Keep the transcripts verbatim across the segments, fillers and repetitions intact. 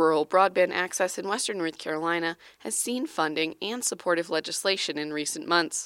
Rural broadband access in western North Carolina has seen funding and supportive legislation in recent months.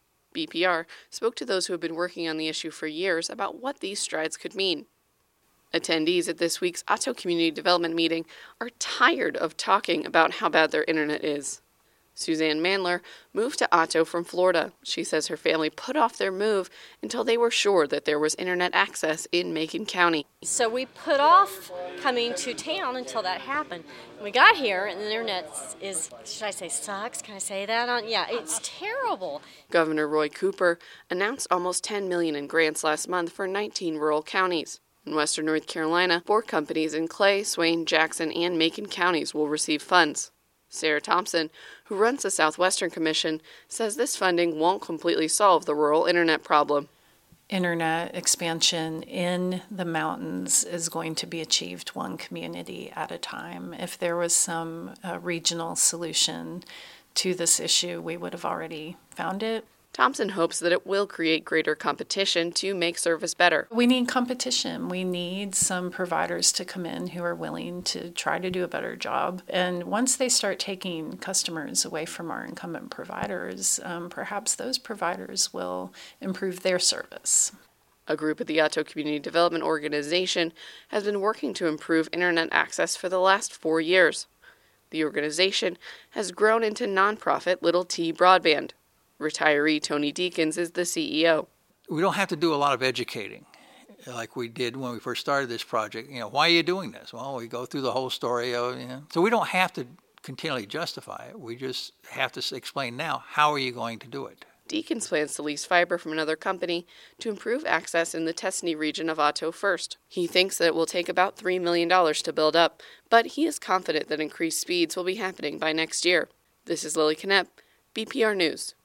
B P R spoke to those who have been working on the issue for years about what these strides could mean. Attendees at this week's Otto Community Development meeting are tired of talking about how bad their internet is. Suzanne Mandler moved to Otto from Florida. She says her family put off their move until they were sure that there was internet access in Macon County. So we put off coming to town until that happened. We got here and the internet is, should I say sucks? Can I say that? on? Yeah, it's terrible. Governor Roy Cooper announced almost ten million dollars in grants last month for nineteen rural counties. In western North Carolina, four companies in Clay, Swain, Jackson, and Macon counties will receive funds. Sarah Thompson, who runs the Southwestern Commission, says this funding won't completely solve the rural internet problem. Internet expansion in the mountains is going to be achieved one community at a time. If there was some uh, regional solution to this issue, we would have already found it. Thompson hopes that it will create greater competition to make service better. We need competition. We need some providers to come in who are willing to try to do a better job. And once they start taking customers away from our incumbent providers, um, perhaps those providers will improve their service. A group at the Otto Community Development Organization has been working to improve internet access for the last four years. The organization has grown into nonprofit Little T Broadband. Retiree Tony Deakins is the C E O. We don't have to do a lot of educating like we did when we first started this project. You know, why are you doing this? Well, we go through the whole story of, you know, so we don't have to continually justify it. We just have to explain now, how are you going to do it? Deakins plans to lease fiber from another company to improve access in the Tessney region of Otto first. He thinks that it will take about three million dollars to build up, but he is confident that increased speeds will be happening by next year. This is Lily Knepp, B P R News.